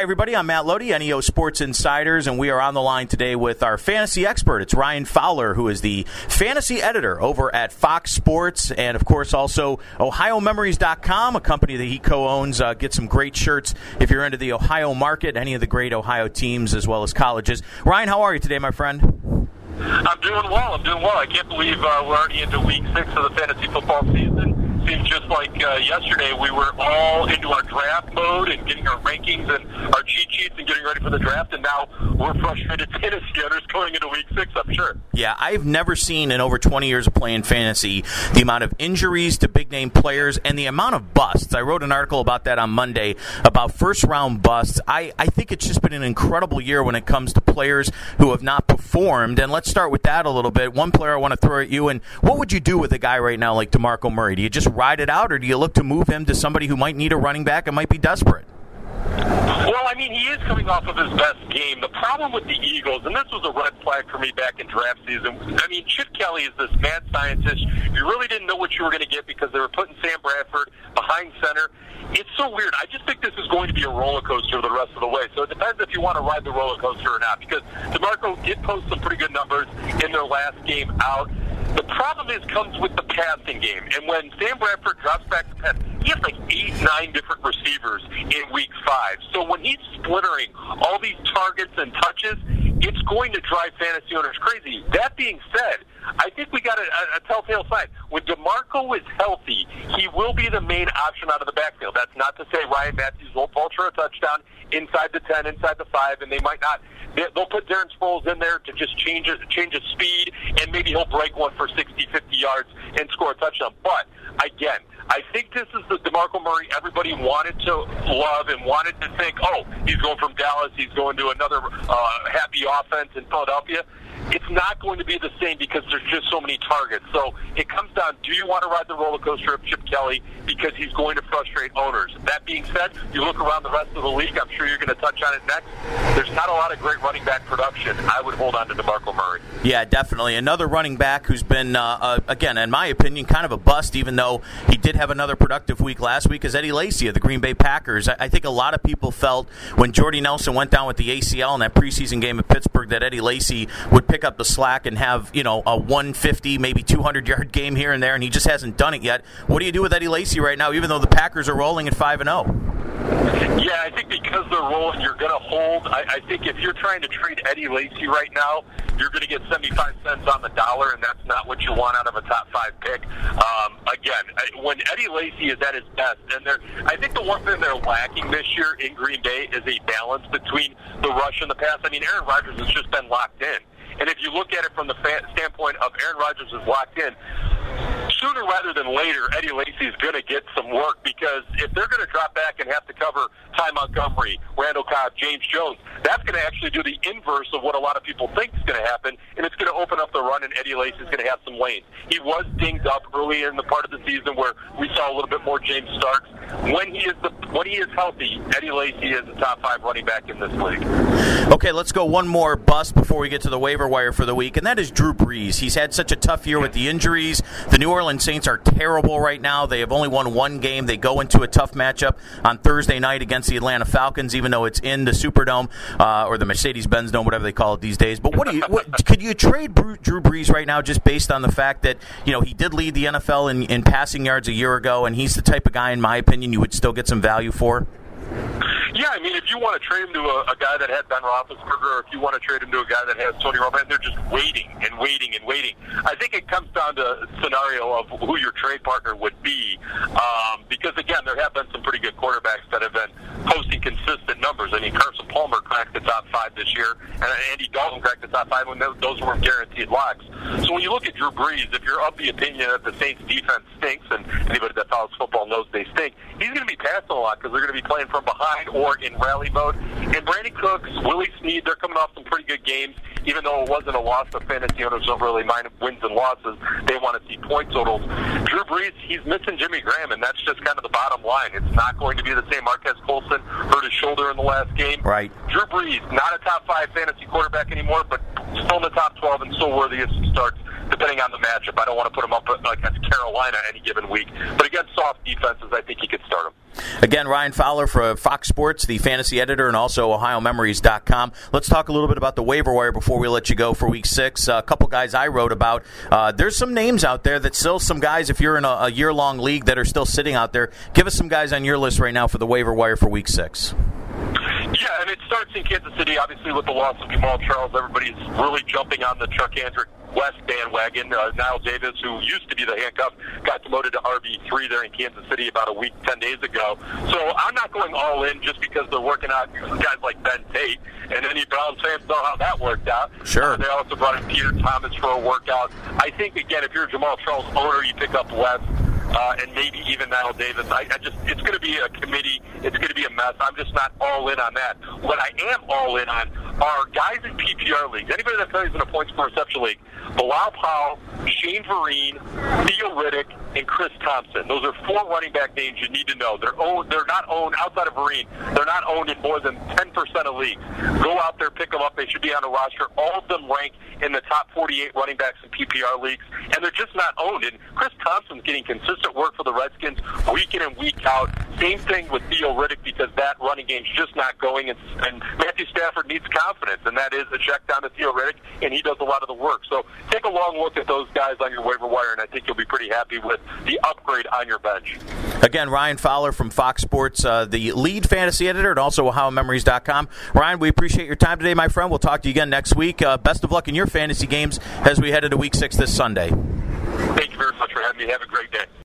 everybody. I'm Matt Lodi, NEO Sports Insiders, and we are on the line today with our fantasy expert. It's Ryan Fowler, who is the fantasy editor over at Fox Sports, and, of course, also OhioMemories.com, a company that he co-owns. Get some great shirts if you're into the Ohio market, any of the great Ohio teams as well as colleges. Ryan, how are you today, my friend? I'm doing well. I can't believe we're already into week 6 of the fantasy football season. Seems just like yesterday we were all into our draft mode and getting our rankings and our cheat sheets and getting ready for the draft, and now we're frustrated fantasy owners going into week 6, I'm sure. Yeah, I've never seen in over 20 years of playing fantasy the amount of injuries to big-name players and the amount of busts. I wrote an article about that on Monday, about first-round busts. I think it's just been an incredible year when it comes to players who have not performed, and let's start with that a little bit. One player I want to throw at you, and what would you do with a guy right now like DeMarco Murray? Do you just ride it out, or do you look to move him to somebody who might need a running back and might be desperate? Well, I mean, he is coming off of his best game. The problem with the Eagles, and this was a red flag for me back in draft season, I mean, Chip Kelly is this mad scientist. You really didn't know what you were going to get because they were putting Sam Bradford behind center. It's so weird. I just think this is going to be a roller coaster the rest of the way. So it depends if you want to ride the roller coaster or not, because DeMarco did post some pretty good numbers in their last game out. The problem comes with the passing game. And when Sam Bradford drops back to pass, he has like 8-9 different receivers in week 5. So when he's splittering all these targets and touches, it's going to drive fantasy owners crazy. That being said, I think we got a telltale sign. When DeMarco is healthy, he will be the main option out of the backfield. That's not to say Ryan Matthews won't vulture a touchdown inside the 10, inside the 5, and they might not. They'll put Darren Sproles in there to just change his speed, and maybe he'll break one for 60, 50 yards and score a touchdown. But, again, I think this is the DeMarco Murray everybody wanted to love and wanted to think, oh, he's going from Dallas, he's going to another happy offense in Philadelphia. It's not going to be the same because there's just so many targets. So it comes down, do you want to ride the roller coaster of Chip Kelly because he's going to frustrate owners? That being said, you look around the rest of the league, I'm sure you're going to touch on it next. There's not a lot of great running back production. I would hold on to DeMarco Murray. Yeah, definitely. Another running back who's been, again, in my opinion, kind of a bust, even though he did have another productive week last week, is Eddie Lacy of the Green Bay Packers. I think a lot of people felt when Jordy Nelson went down with the ACL in that preseason game at Pittsburgh that Eddie Lacy would pick up the slack and have, a 150, maybe 200-yard game here and there, and he just hasn't done it yet. What do you do with Eddie Lacy right now, even though the Packers are rolling at 5-0? Yeah, I think because they're rolling, you're going to hold. I think if you're trying to trade Eddie Lacy right now, you're going to get 75 cents on the dollar, and that's not what you want out of a top 5 pick. Again, when Eddie Lacy is at his best, and I think the one thing they're lacking this year in Green Bay is a balance between the rush and the pass. I mean, Aaron Rodgers has just been locked in. And if you look at it from the standpoint of Aaron Rodgers is locked in, sooner rather than later, Eddie Lacy is going to get some work because if they're going to drop back and have to cover Ty Montgomery, Randall Cobb, James Jones, that's going to actually do the inverse of what a lot of people think is going to happen, and it's going to open up the run, and Eddie Lacy is going to have some lanes. He was dinged up early in the part of the season where we saw a little bit more James Starks. When he is healthy, Eddie Lacy is the top 5 running back in this league. Okay, let's go one more bust before we get to the waiver wire for the week, and that is Drew Brees. He's had such a tough year with the injuries. The New Orleans Saints are terrible right now. They have only won one game. They go into a tough matchup on Thursday night against the Atlanta Falcons, even though it's in the Superdome or the Mercedes-Benz Dome, whatever they call it these days. But could you trade Drew Brees right now just based on the fact that he did lead the NFL in passing yards a year ago, and he's the type of guy, in my opinion, you would still get some value for? Yeah, I mean, if you want to trade him to a guy that had Ben Roethlisberger, or if you want to trade him to a guy that has Tony Romo, and they're just waiting and waiting and waiting. I think it comes down to a scenario of who your trade partner would be, because, again, there have been some pretty good quarterbacks that have been posting consistent numbers. I mean, Carson Palmer cracked the top 5 this year, and Andy Dalton cracked the top 5 when those weren't guaranteed locks. So when you look at Drew Brees, if you're of the opinion that the Saints' defense stinks, and anybody that follows football knows they stink, he's going to be passing a lot because they're going to be playing from behind or in rally mode. And Brandon Cooks, Willie Snead, they're coming off some pretty good games, even though it wasn't a loss. The fantasy owners don't really mind wins and losses. They want to see point totals. Drew Brees, he's missing Jimmy Graham, and that's just kind of the bottom line. It's not going to be the same. Marquez Colson hurt his shoulder in the last game. Right. Drew Brees, not a top 5 fantasy quarterback anymore, but still in the top 12 and still worthy of some starts. The depending on the matchup. I don't want to put him up against Carolina any given week. But against soft defenses, I think he could start him. Again, Ryan Fowler for Fox Sports, the fantasy editor, and also OhioMemories.com. Let's talk a little bit about the waiver wire before we let you go for Week 6. A couple guys I wrote about. There's some names out there that still some guys, if you're in a year-long league, that are still sitting out there. Give us some guys on your list right now for the waiver wire for Week 6. Yeah, and it starts in Kansas City, obviously, with the loss of Jamal Charles. Everybody's really jumping on the Chuck Andrick West bandwagon. Niall Davis, who used to be the handcuff, got demoted to RB3 there in Kansas City about a week, 10 days ago. So I'm not going all in just because they're working out guys like Ben Tate, and any Browns fans know how that worked out. Sure. They also brought in Peter Thomas for a workout. I think, again, if you're a Jamal Charles owner, you pick up West. And maybe even Niall Davis. It's going to be a committee. It's going to be a mess. I'm just not all in on that. What I am all in on are guys in PPR leagues. Anybody that plays in a points per reception league. Bilal Powell, Shane Vereen, Theo Riddick, and Chris Thompson. Those are 4 running back names you need to know. They're not owned outside of Vereen. They're not owned in more than 10% of leagues. Go out there, pick them up. They should be on a roster. All of them rank in the top 48 running backs in PPR leagues, and they're just not owned. And Chris Thompson's getting consistent work for the Redskins week in and week out. Same thing with Theo Riddick because that running game's just not going, and Matthew Stafford needs confidence, and that is a check down to Theo Riddick, and he does a lot of the work. So take a long look at those guys on your waiver wire, and I think you'll be pretty happy with the upgrade on your bench. Again, Ryan Fowler from Fox Sports, the lead fantasy editor, and also OhioMemories.com. Ryan, we appreciate your time today, my friend. We'll talk to you again next week. Best of luck in your fantasy games as we head into Week 6 this Sunday. Thank you very much for having me. Have a great day.